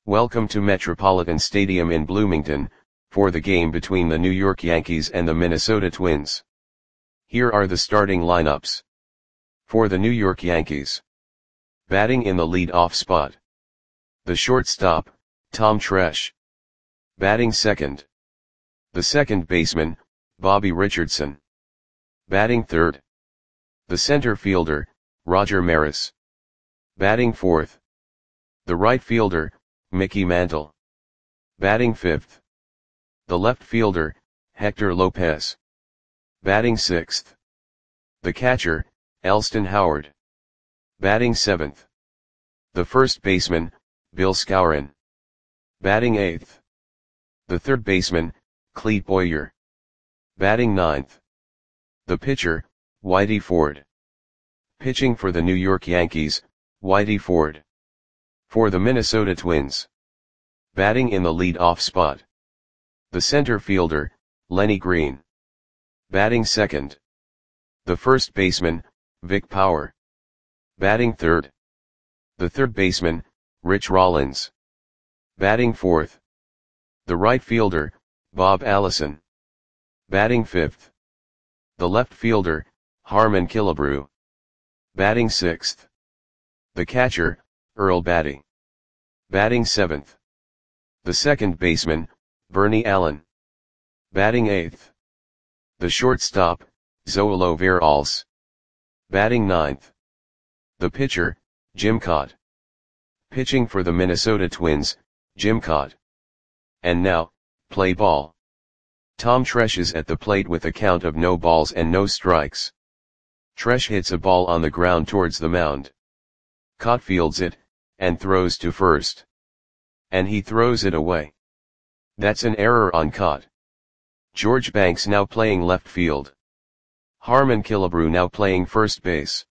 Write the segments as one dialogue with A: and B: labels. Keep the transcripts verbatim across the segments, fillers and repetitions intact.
A: Welcome to Metropolitan Stadium in Bloomington, for the game between the New York Yankees and the Minnesota Twins. Here are the starting lineups. For the New York Yankees. Batting in the lead-off spot. The shortstop, Tom Tresh. Batting second. The second baseman, Bobby Richardson. Batting third. The center fielder, Roger Maris. Batting fourth. The right fielder, Mickey Mantle. Batting fifth. The left fielder, Hector Lopez. Batting sixth. The catcher, Elston Howard. Batting seventh. The first baseman, Bill Skowron. Batting eighth. The third baseman, Clete Boyer. Batting ninth. The pitcher, Whitey Ford. Pitching for the New York Yankees, Whitey Ford. For the Minnesota Twins. Batting in the lead-off spot. The center fielder, Lenny Green. Batting second. The first baseman, Vic Power. Batting third. The third baseman, Rich Rollins. Batting fourth. The right fielder, Bob Allison. Batting fifth. The left fielder, Harmon Killebrew. Batting sixth. The catcher, Earl Battey. Batting seventh. The second baseman, Bernie Allen. Batting eighth. The shortstop, Zoilo Veralles. Batting ninth. The pitcher, Jim Kaat. Pitching for the Minnesota Twins, Jim Kaat. And now, play ball. Tom Tresh is at the plate with a count of no balls and no strikes. Tresh hits a ball on the ground towards the mound. Kaat fields it, and throws to first. And he throws it away. That's an error on Kaat. George Banks now playing left field. Harmon Killebrew now playing first base.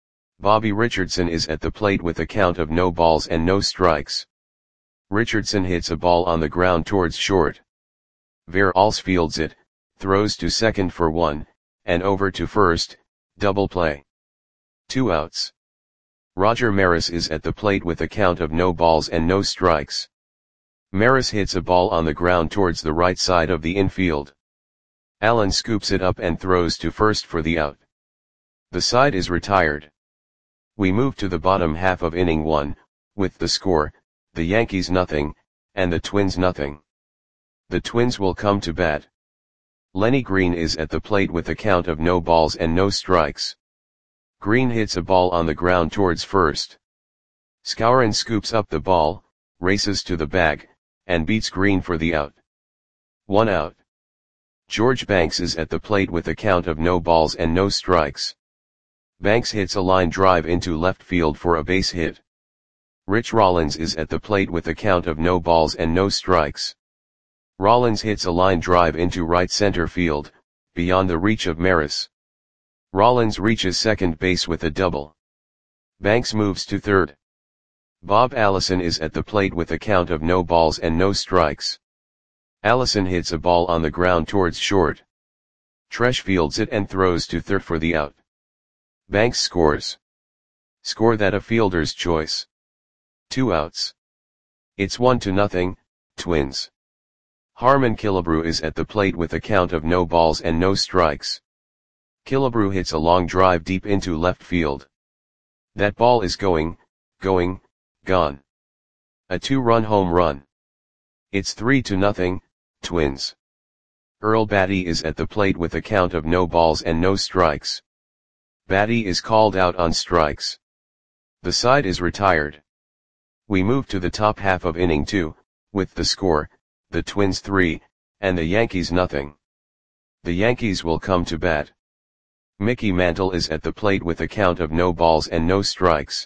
A: Bobby Richardson is at the plate with a count of no balls and no strikes. Richardson hits a ball on the ground towards short. Veralles fields it, throws to second for one, and over to first, double play. Two outs. Roger Maris is at the plate with a count of no balls and no strikes. Maris hits a ball on the ground towards the right side of the infield. Allen scoops it up and throws to first for the out. The side is retired. We move to the bottom half of inning one, with the score, the Yankees nothing, and the Twins nothing. The Twins will come to bat. Lenny Green is at the plate with a count of no balls and no strikes. Green hits a ball on the ground towards first. Skowron scoops up the ball, races to the bag, and beats Green for the out. One out. George Banks is at the plate with a count of no balls and no strikes. Banks hits a line drive into left field for a base hit. Rich Rollins is at the plate with a count of no balls and no strikes. Rollins hits a line drive into right center field, beyond the reach of Maris. Rollins reaches second base with a double. Banks moves to third. Bob Allison is at the plate with a count of no balls and no strikes. Allison hits a ball on the ground towards short. Tresh fields it and throws to third for the out. Banks scores. Score that a fielder's choice. Two outs. It's one to nothing, Twins. Harmon Killebrew is at the plate with a count of no balls and no strikes. Killebrew hits a long drive deep into left field. That ball is going, going, gone. A two-run home run. It's three to nothing, Twins. Earl Battey is at the plate with a count of no balls and no strikes. Battey is called out on strikes. The side is retired. We move to the top half of inning two, with the score, the Twins three, and the Yankees nothing. The Yankees will come to bat. Mickey Mantle is at the plate with a count of no balls and no strikes.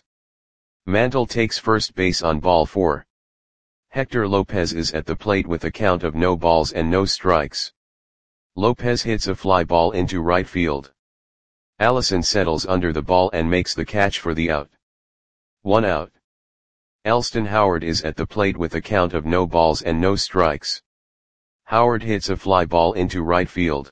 A: Mantle takes first base on ball four. Hector Lopez is at the plate with a count of no balls and no strikes. Lopez hits a fly ball into right field. Allison settles under the ball and makes the catch for the out. One out. Elston Howard is at the plate with a count of no balls and no strikes. Howard hits a fly ball into right field.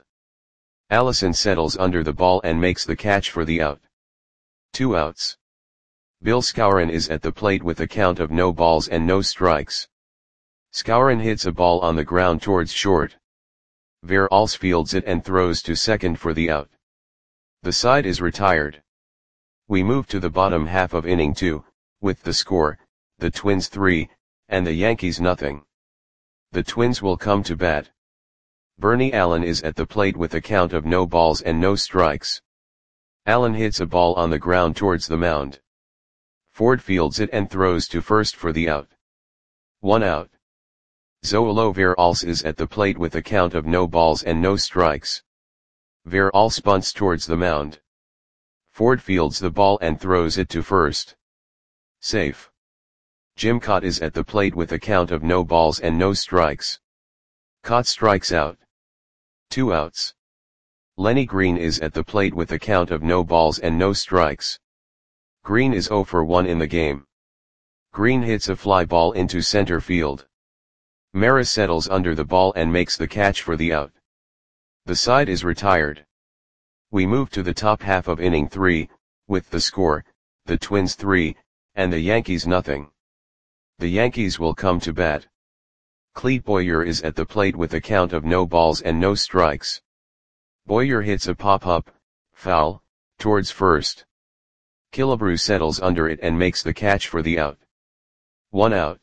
A: Allison settles under the ball and makes the catch for the out. Two outs. Bill Skowron is at the plate with a count of no balls and no strikes. Skowron hits a ball on the ground towards short. Verhulst fields it and throws to second for the out. The side is retired. We move to the bottom half of inning two, with the score, the Twins three, and the Yankees nothing. The Twins will come to bat. Bernie Allen is at the plate with a count of no balls and no strikes. Allen hits a ball on the ground towards the mound. Ford fields it and throws to first for the out. One out. Zoilo Verhulst is at the plate with a count of no balls and no strikes. Verhulst bunts towards the mound. Ford fields the ball and throws it to first. Safe. Jim Kaat is at the plate with a count of no balls and no strikes. Kaat strikes out. Two outs. Lenny Green is at the plate with a count of no balls and no strikes. Green is oh for one in the game. Green hits a fly ball into center field. Maris settles under the ball and makes the catch for the out. The side is retired. We move to the top half of inning three, with the score, the Twins three, and the Yankees nothing. The Yankees will come to bat. Clete Boyer is at the plate with a count of no balls and no strikes. Boyer hits a pop-up, foul, towards first. Killebrew settles under it and makes the catch for the out. One out.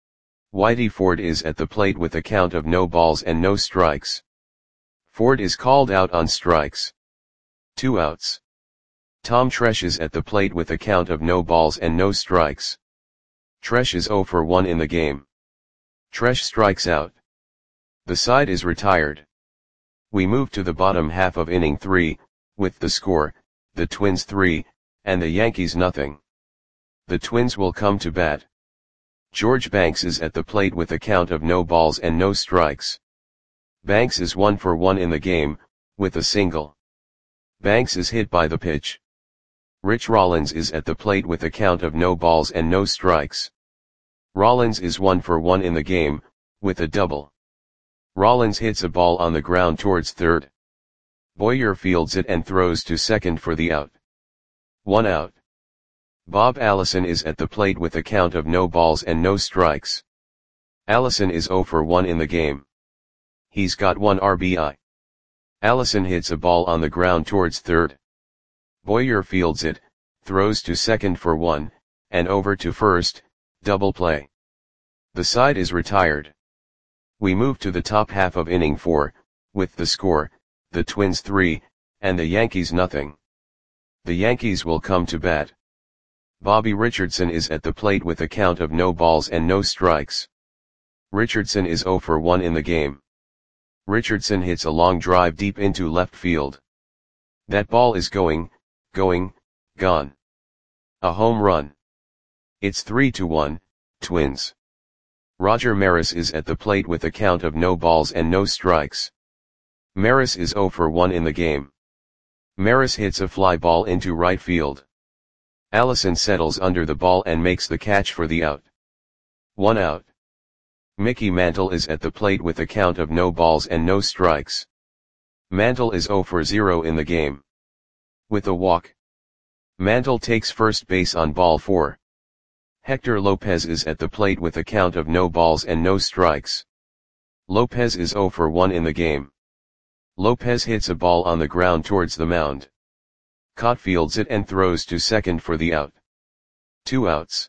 A: Whitey Ford is at the plate with a count of no balls and no strikes. Ford is called out on strikes. Two outs. Tom Tresh is at the plate with a count of no balls and no strikes. Tresh is oh for one in the game. Tresh strikes out. The side is retired. We move to the bottom half of inning three, with the score, the Twins three, and the Yankees nothing. The Twins will come to bat. George Banks is at the plate with a count of no balls and no strikes. Banks is one for one in the game, with a single. Banks is hit by the pitch. Rich Rollins is at the plate with a count of no balls and no strikes. Rollins is one for one in the game, with a double. Rollins hits a ball on the ground towards third. Boyer fields it and throws to second for the out. One out. Bob Allison is at the plate with a count of no balls and no strikes. Allison is oh for one in the game. He's got one R B I. Allison hits a ball on the ground towards third. Boyer fields it, throws to second for one, and over to first, double play. The side is retired. We move to the top half of inning four, with the score, the Twins three, and the Yankees nothing. The Yankees will come to bat. Bobby Richardson is at the plate with a count of no balls and no strikes. Richardson is oh for one in the game. Richardson hits a long drive deep into left field. That ball is going, going, gone. A home run. It's three to one, Twins. Roger Maris is at the plate with a count of no balls and no strikes. Maris is oh for one in the game. Maris hits a fly ball into right field. Allison settles under the ball and makes the catch for the out. One out. Mickey Mantle is at the plate with a count of no balls and no strikes. Mantle is oh for zero in the game. With a walk. Mantle takes first base on ball four. Hector Lopez is at the plate with a count of no balls and no strikes. Lopez is oh for one in the game. Lopez hits a ball on the ground towards the mound. Kaat fields it and throws to second for the out. Two outs.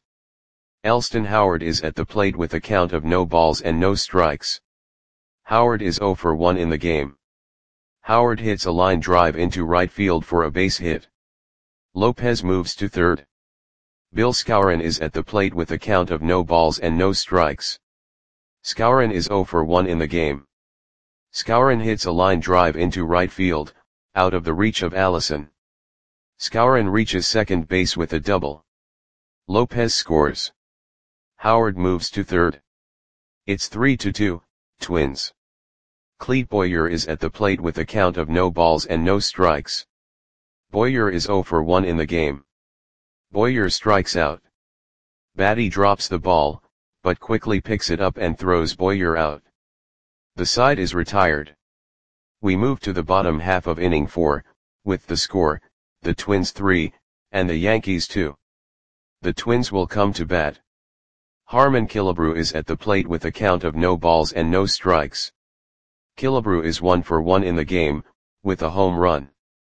A: Elston Howard is at the plate with a count of no balls and no strikes. Howard is oh for one in the game. Howard hits a line drive into right field for a base hit. Lopez moves to third. Bill Skowron is at the plate with a count of no balls and no strikes. Skowron is oh for one in the game. Skowron hits a line drive into right field, out of the reach of Allison. Skowron reaches second base with a double. Lopez scores. Howard moves to third. It's three to two, Twins. Clete Boyer is at the plate with a count of no balls and no strikes. Boyer is oh for one in the game. Boyer strikes out. Batty drops the ball, but quickly picks it up and throws Boyer out. The side is retired. We move to the bottom half of inning four, with the score, the Twins three, and the Yankees two. The Twins will come to bat. Harmon Killebrew is at the plate with a count of no balls and no strikes. Killebrew is one for one in the game, with a home run.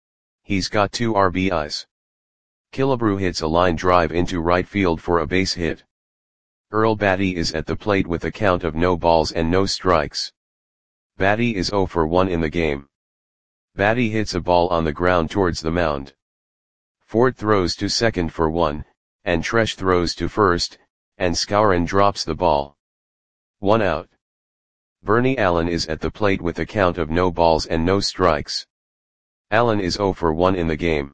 A: He's got two R B Is. Killebrew hits a line drive into right field for a base hit. Earl Batty is at the plate with a count of no balls and no strikes. Batty is zero for one in the game. Batty hits a ball on the ground towards the mound. Ford throws to second for one, and Tresh throws to first, and Skowron drops the ball. One out. Bernie Allen is at the plate with a count of no balls and no strikes. Allen is zero for one in the game.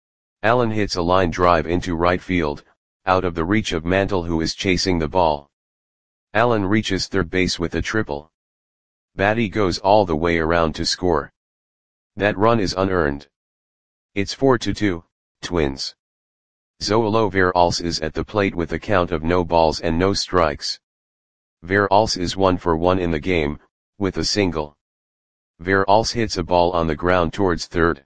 A: Allen hits a line drive into right field, out of the reach of Mantle, who is chasing the ball. Allen reaches third base with a triple. Batty goes all the way around to score. That run is unearned. It's four to two, Twins. Zoilo Veralce is at the plate with a count of no balls and no strikes. Veralce is one for one in the game, with a single. Veralce hits a ball on the ground towards third.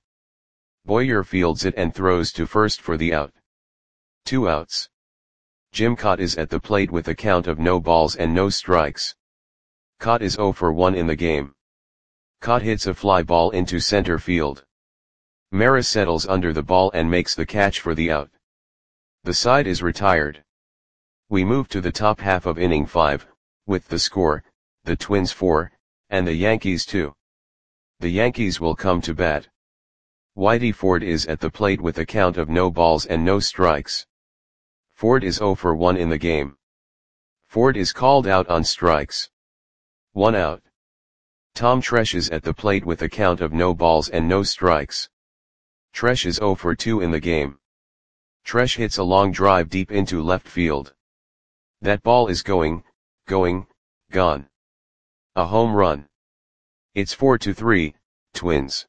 A: Boyer fields it and throws to first for the out. Two outs. Jim Kaat is at the plate with a count of no balls and no strikes. Kaat is zero for one in the game. Kaat hits a fly ball into center field. Maris settles under the ball and makes the catch for the out. The side is retired. We move to the top half of inning five, with the score, the Twins four, and the Yankees two. The Yankees will come to bat. Whitey Ford is at the plate with a count of no balls and no strikes. Ford is zero for one in the game. Ford is called out on strikes. One out. Tom Tresh is at the plate with a count of no balls and no strikes. Tresh is zero for two in the game. Tresh hits a long drive deep into left field. That ball is going, going, gone. A home run. It's four to three, Twins.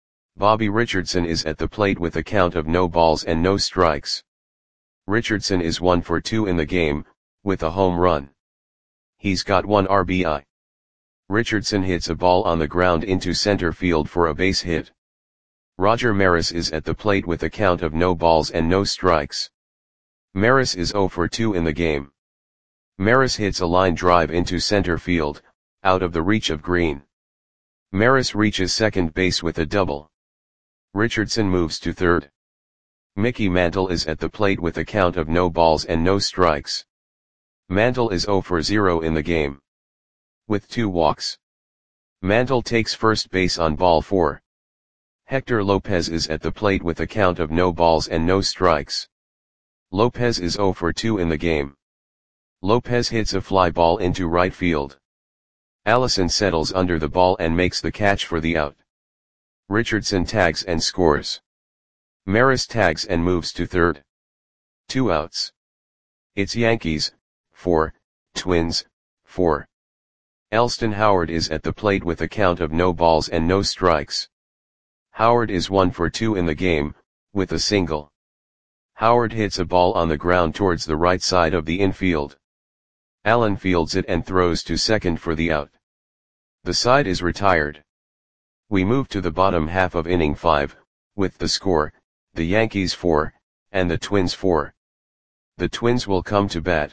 A: Bobby Richardson is at the plate with a count of no balls and no strikes. Richardson is one for two in the game, with a home run. He's got one R B I. Richardson hits a ball on the ground into center field for a base hit. Roger Maris is at the plate with a count of no balls and no strikes. Maris is zero for two in the game. Maris hits a line drive into center field, out of the reach of Green. Maris reaches second base with a double. Richardson moves to third. Mickey Mantle is at the plate with a count of no balls and no strikes. Mantle is zero for zero in the game. With two walks. Mantle takes first base on ball four. Hector Lopez is at the plate with a count of no balls and no strikes. Lopez is zero for two in the game. Lopez hits a fly ball into right field. Allison settles under the ball and makes the catch for the out. Richardson tags and scores. Maris tags and moves to third. Two outs. It's Yankees, four, Twins, four. Elston Howard is at the plate with a count of no balls and no strikes. Howard is one for two in the game, with a single. Howard hits a ball on the ground towards the right side of the infield. Allen fields it and throws to second for the out. The side is retired. We move to the bottom half of inning five, with the score, the Yankees four, and the Twins four. The Twins will come to bat.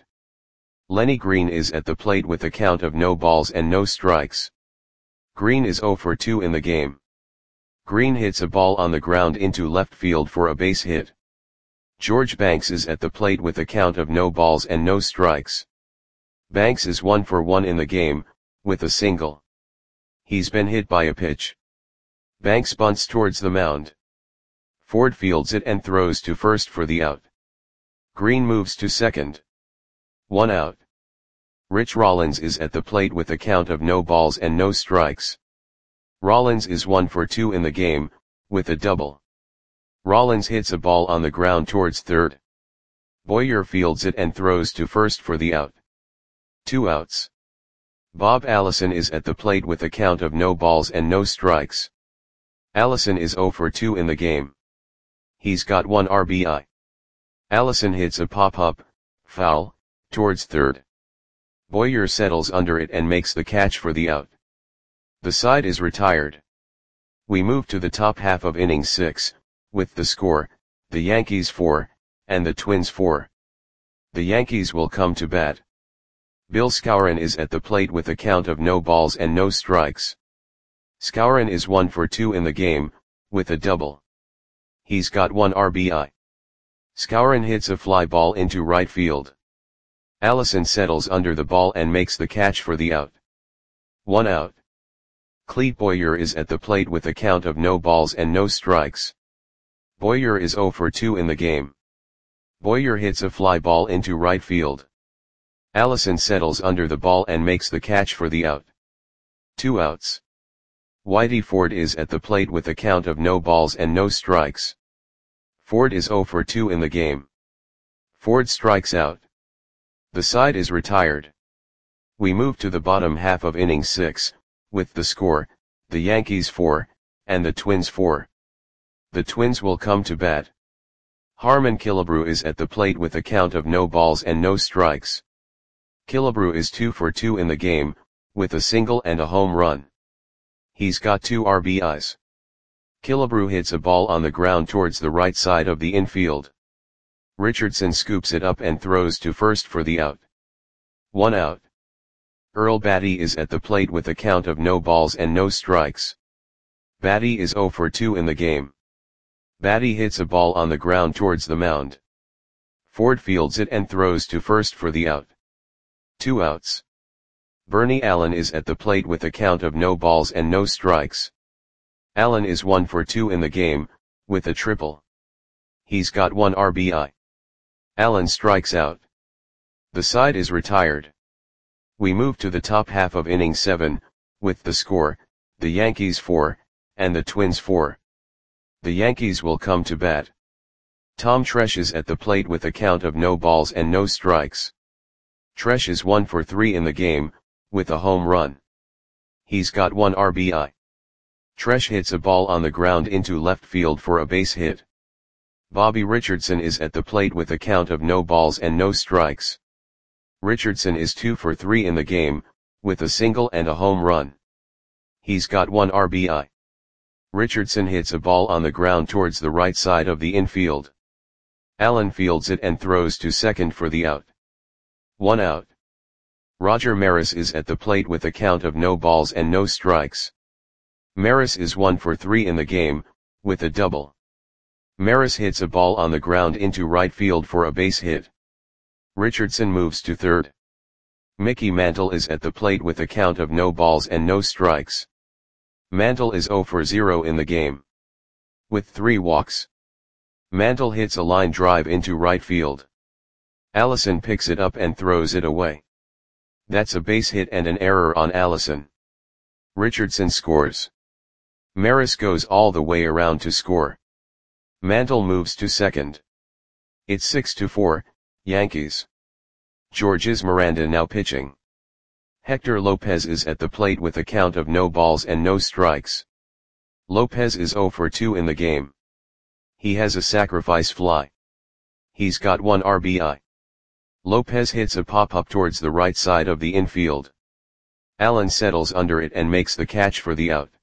A: Lenny Green is at the plate with a count of no balls and no strikes. Green is zero for two in the game. Green hits a ball on the ground into left field for a base hit. George Banks is at the plate with a count of no balls and no strikes. Banks is one for one in the game, with a single. He's been hit by a pitch. Banks bunts towards the mound. Ford fields it and throws to first for the out. Green moves to second. One out. Rich Rollins is at the plate with a count of no balls and no strikes. Rollins is one for two in the game, with a double. Rollins hits a ball on the ground towards third. Boyer fields it and throws to first for the out. Two outs. Bob Allison is at the plate with a count of no balls and no strikes. Allison is zero for two in the game. He's got one R B I. Allison hits a pop-up, foul, towards third. Boyer settles under it and makes the catch for the out. The side is retired. We move to the top half of inning six, with the score, the Yankees four, and the Twins four. The Yankees will come to bat. Bill Skowron is at the plate with a count of no balls and no strikes. Skowron is one for two in the game, with a double. He's got one R B I. Skowron hits a fly ball into right field. Allison settles under the ball and makes the catch for the out. One out. Clete Boyer is at the plate with a count of no balls and no strikes. Boyer is zero for two in the game. Boyer hits a fly ball into right field. Allison settles under the ball and makes the catch for the out. Two outs. Whitey Ford is at the plate with a count of no balls and no strikes. Ford is zero for two in the game. Ford strikes out. The side is retired. We move to the bottom half of inning six, with the score, the Yankees four, and the Twins four. The Twins will come to bat. Harmon Killebrew is at the plate with a count of no balls and no strikes. Killebrew is two for two in the game, with a single and a home run. He's got two R B Is. Killebrew hits a ball on the ground towards the right side of the infield. Richardson scoops it up and throws to first for the out. One out. Earl Batty is at the plate with a count of no balls and no strikes. Batty is zero for two in the game. Batty hits a ball on the ground towards the mound. Ford fields it and throws to first for the out. Two outs. Bernie Allen is at the plate with a count of no balls and no strikes. Allen is one for two in the game, with a triple. He's got one R B I. Allen strikes out. The side is retired. We move to the top half of inning seven, with the score, the Yankees four, and the Twins four. The Yankees will come to bat. Tom Tresh is at the plate with a count of no balls and no strikes. Tresh is one for three in the game, with a home run. He's got one R B I. Tresh hits a ball on the ground into left field for a base hit. Bobby Richardson is at the plate with a count of no balls and no strikes. Richardson is two for three in the game, with a single and a home run. He's got one R B I. Richardson hits a ball on the ground towards the right side of the infield. Allen fields it and throws to second for the out. One out. Roger Maris is at the plate with a count of no balls and no strikes. Maris is one for three in the game, with a double. Maris hits a ball on the ground into right field for a base hit. Richardson moves to third. Mickey Mantle is at the plate with a count of no balls and no strikes. Mantle is zero for zero in the game. With three walks. Mantle hits a line drive into right field. Allison picks it up and throws it away. That's a base hit and an error on Allison. Richardson scores. Maris goes all the way around to score. Mantle moves to second. It's six to four, Yankees. Georges Miranda now pitching. Hector Lopez is at the plate with a count of no balls and no strikes. Lopez is zero for two in the game. He has a sacrifice fly. He's got one R B I. Lopez hits a pop-up towards the right side of the infield. Allen settles under it and makes the catch for the out.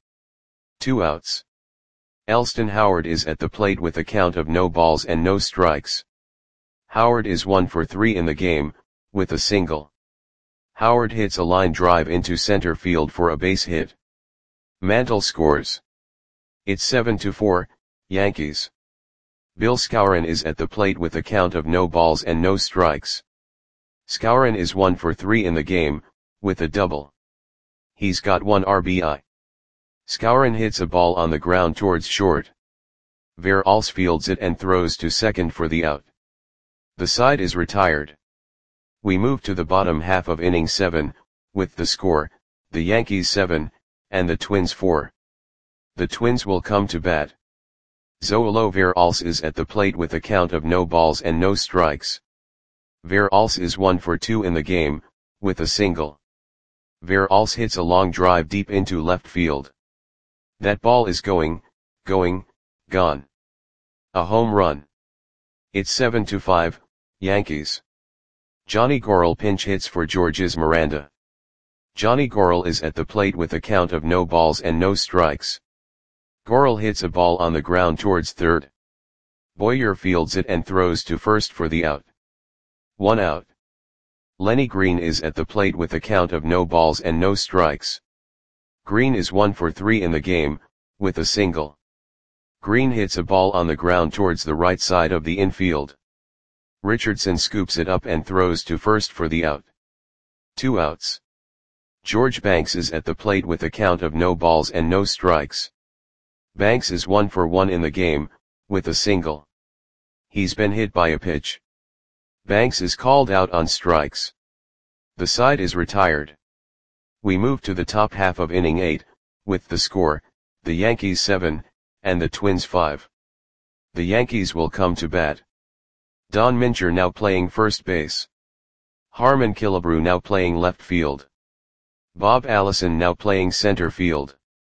A: Two outs. Elston Howard is at the plate with a count of no balls and no strikes. Howard is one for three in the game, with a single. Howard hits a line drive into center field for a base hit. Mantle scores. It's seven to four, Yankees. Bill Skowron is at the plate with a count of no balls and no strikes. Skowron is one for three in the game, with a double. He's got one R B I. Skowron hits a ball on the ground towards short. Veralls fields it and throws to second for the out. The side is retired. We move to the bottom half of inning seven, with the score, the Yankees seven, and the Twins four. The Twins will come to bat. Zoilo Veralls is at the plate with a count of no balls and no strikes. Veralls is one for two in the game, with a single. Veralls hits a long drive deep into left field. That ball is going, going, gone. A home run. It's seven to five, Yankees. Johnny Gorel pinch hits for Georges Miranda. Johnny Gorel is at the plate with a count of no balls and no strikes. Gorel hits a ball on the ground towards third. Boyer fields it and throws to first for the out. One out. Lenny Green is at the plate with a count of no balls and no strikes. Green is one for three in the game, with a single. Green hits a ball on the ground towards the right side of the infield. Richardson scoops it up and throws to first for the out. Two outs. George Banks is at the plate with a count of no balls and no strikes. Banks is one for one in the game, with a single. He's been hit by a pitch. Banks is called out on strikes. The side is retired. We move to the top half of inning eight, with the score, the Yankees seven, and the Twins five. The Yankees will come to bat. Don Mincher now playing first base. Harmon Killebrew now playing left field. Bob Allison now playing center field.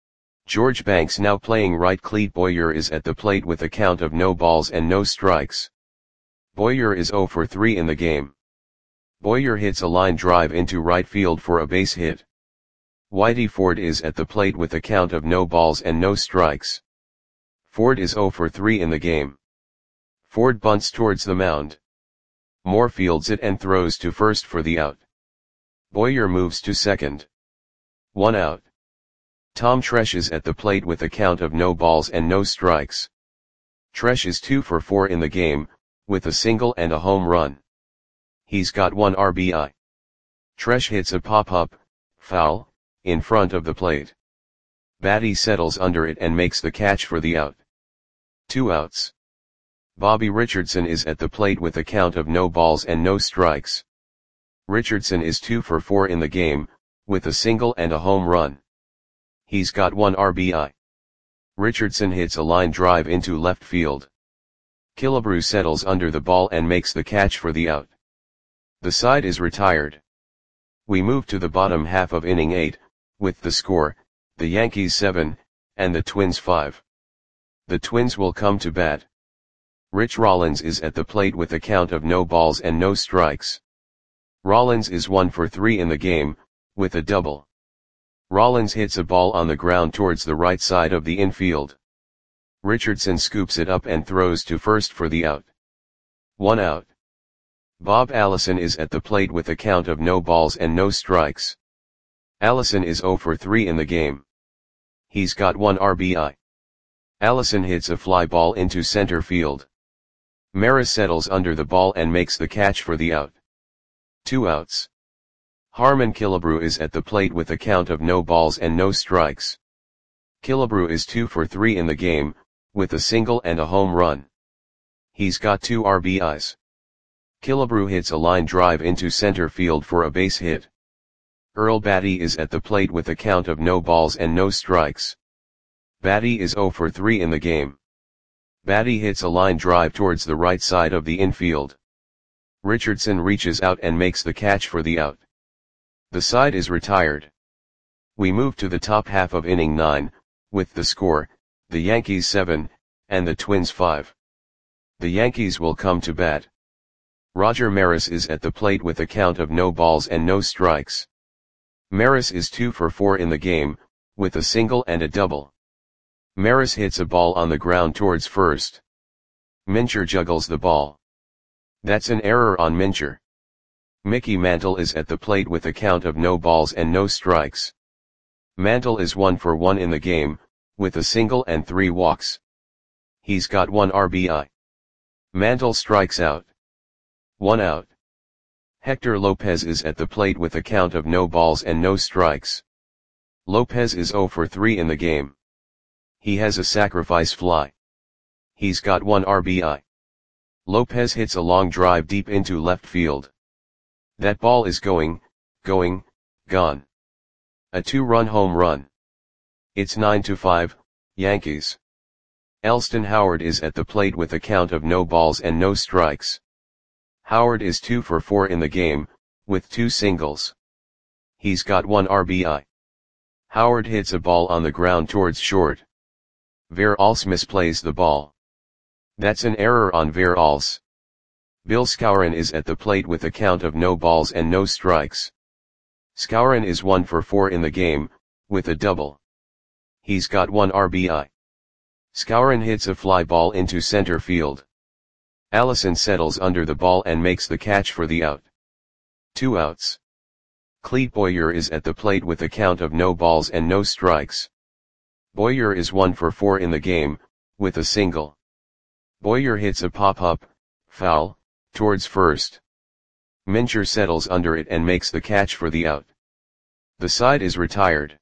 A: George Banks now playing right. Clete Boyer is at the plate with a count of no balls and no strikes. Boyer is zero for three in the game. Boyer hits a line drive into right field for a base hit. Whitey Ford is at the plate with a count of no balls and no strikes. Ford is zero for three in the game. Ford bunts towards the mound. Moore fields it and throws to first for the out. Boyer moves to second. One out. Tom Tresh is at the plate with a count of no balls and no strikes. Tresh is two for four in the game, with a single and a home run. He's got one R B I. Tresh hits a pop-up, foul, in front of the plate. Batty settles under it and makes the catch for the out. Two outs. Bobby Richardson is at the plate with a count of no balls and no strikes. Richardson is two for four in the game, with a single and a home run. He's got one R B I. Richardson hits a line drive into left field. Killebrew settles under the ball and makes the catch for the out. The side is retired. We move to the bottom half of inning eight, with the score, the Yankees seven, and the Twins five. The Twins will come to bat. Rich Rollins is at the plate with a count of no balls and no strikes. Rollins is one for three in the game, with a double. Rollins hits a ball on the ground towards the right side of the infield. Richardson scoops it up and throws to first for the out. One out. Bob Allison is at the plate with a count of no balls and no strikes. Allison is zero for three in the game. He's got one R B I. Allison hits a fly ball into center field. Maris settles under the ball and makes the catch for the out. Two outs. Harmon Killebrew is at the plate with a count of no balls and no strikes. Killebrew is two for three in the game, with a single and a home run. He's got two R B Is. Killebrew hits a line drive into center field for a base hit. Earl Batty is at the plate with a count of no balls and no strikes. Batty is zero for three in the game. Batty hits a line drive towards the right side of the infield. Richardson reaches out and makes the catch for the out. The side is retired. We move to the top half of inning nine, with the score, the Yankees seven, and the Twins five. The Yankees will come to bat. Roger Maris is at the plate with a count of no balls and no strikes. Maris is two for four in the game, with a single and a double. Maris hits a ball on the ground towards first. Mincher juggles the ball. That's an error on Mincher. Mickey Mantle is at the plate with a count of no balls and no strikes. Mantle is one for one in the game, with a single and three walks. He's got one R B I. Mantle strikes out. One out. Hector Lopez is at the plate with a count of no balls and no strikes. Lopez is zero for three in the game. He has a sacrifice fly. He's got one R B I. Lopez hits a long drive deep into left field. That ball is going, going, gone. A two-run home run. It's nine to five, Yankees. Elston Howard is at the plate with a count of no balls and no strikes. Howard is two for four in the game, with two singles. He's got one R B I. Howard hits a ball on the ground towards short. Veralls misplays the ball. That's an error on Veralls. Bill Skowron is at the plate with a count of no balls and no strikes. Skowron is one for four in the game, with a double. He's got one R B I. Skowron hits a fly ball into center field. Allison settles under the ball and makes the catch for the out. Two outs. Clete Boyer is at the plate with a count of no balls and no strikes. Boyer is one for four in the game, with a single. Boyer hits a pop-up, foul, towards first. Mincher settles under it and makes the catch for the out. The side is retired.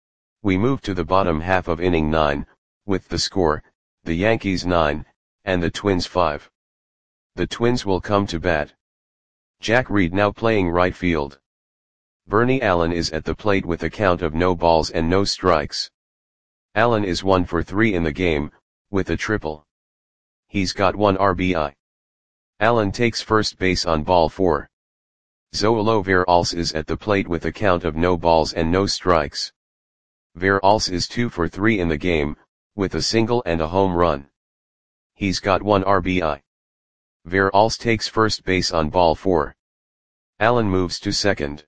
A: We move to the bottom half of inning nine, with the score, the Yankees nine, and the Twins five. The Twins will come to bat. Jack Reed now playing right field. Bernie Allen is at the plate with a count of no balls and no strikes. Allen is one for three in the game, with a triple. He's got one R B I. Allen takes first base on ball four. Zoilo Veralce is at the plate with a count of no balls and no strikes. Veralce is two for three in the game, with a single and a home run. He's got one R B I. Veralce takes first base on ball four. Allen moves to second.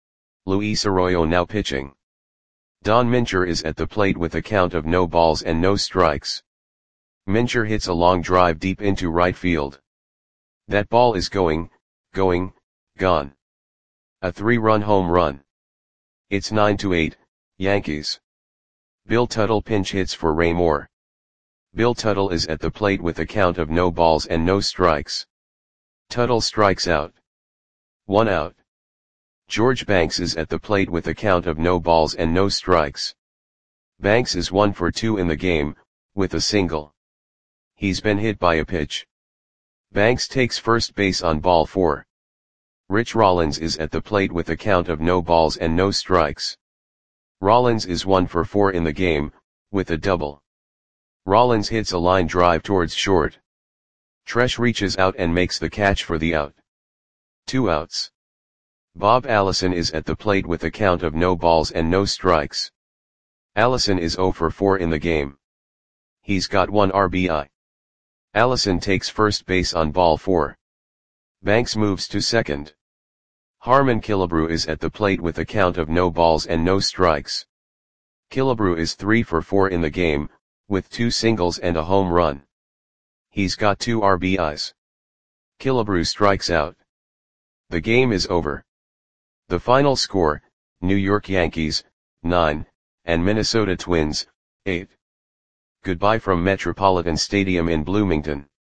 A: Luis Arroyo now pitching. Don Mincher is at the plate with a count of no balls and no strikes. Mincher hits a long drive deep into right field. That ball is going, going, gone. A three-run home run. It's nine to eight, Yankees. Bill Tuttle pinch hits for Ray Moore. Bill Tuttle is at the plate with a count of no balls and no strikes. Tuttle strikes out. One out. George Banks is at the plate with a count of no balls and no strikes. Banks is one for two in the game, with a single. He's been hit by a pitch. Banks takes first base on ball four. Rich Rollins is at the plate with a count of no balls and no strikes. Rollins is one for four in the game, with a double. Rollins hits a line drive towards short. Tresh reaches out and makes the catch for the out. Two outs. Bob Allison is at the plate with a count of no balls and no strikes. Allison is zero for four in the game. He's got one R B I. Allison takes first base on ball four. Banks moves to second. Harmon Killebrew is at the plate with a count of no balls and no strikes. Killebrew is three for four in the game, with two singles and a home run. He's got two R B Is. Killebrew strikes out. The game is over. The final score, New York Yankees, nine, and Minnesota Twins, eight. Goodbye from Metropolitan Stadium in Bloomington.